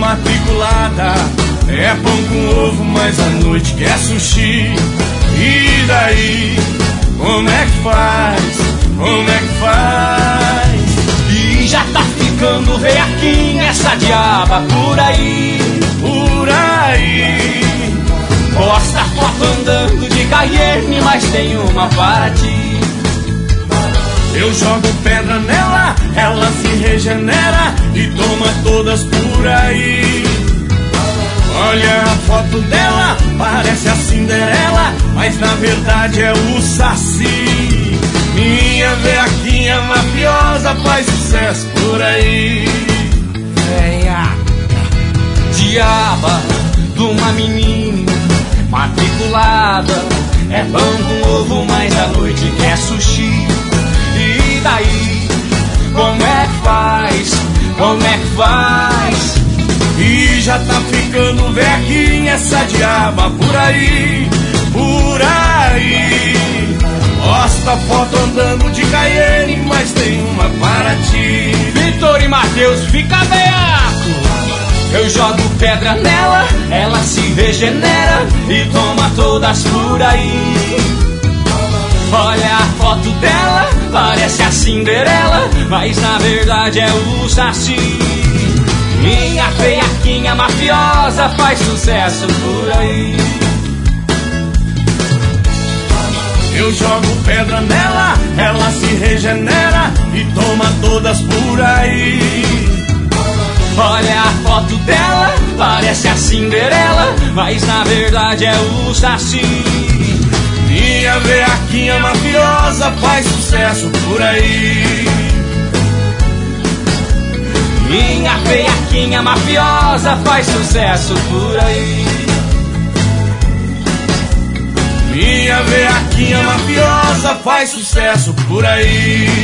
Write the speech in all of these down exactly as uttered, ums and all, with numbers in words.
matriculada. É pão com ovo, mas à noite quer sushi. E daí, como é que faz? Como é que faz? E já tá ficando veaquinha essa diaba por aí, por aí. Posta foto andando de Cayenne, mas tem uma para ti. Eu jogo pedra nela, ela se regenera e toma todas por aí. Olha a foto dela, parece a Cinderela, mas na verdade é o Saci. Minha veaquinha mafiosa faz sucesso por aí. Veia diaba de uma menina matriculada. É pão com ovo, mas à noite quer sushi. E daí, como é que faz? Como é que faz? E já tá ficando veaquinha essa diaba por aí, por aí. Posta foto andando de Cayenne, mas tem uma para ti. Vitor e Matheus fica veaco. Eu jogo pedra nela, ela se regenera e toma todas por aí. Olha a foto dela, parece a Cinderela, mas na verdade é o Saci. Minha veaquinha mafiosa faz sucesso por aí. Eu jogo pedra nela, ela se regenera e toma todas por aí. Olha a foto dela, parece a Cinderela, mas na verdade é o Saci. Minha veaquinha mafiosa faz sucesso por aí. Minha veaquinha mafiosa faz sucesso por aí. Minha veaquinha mafiosa faz sucesso por aí.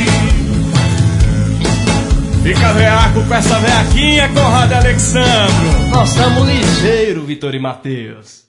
Fica veaco com essa veaquinha, Conrado e Alexandro. Nós estamos ligeiro, Vitor e Matheus.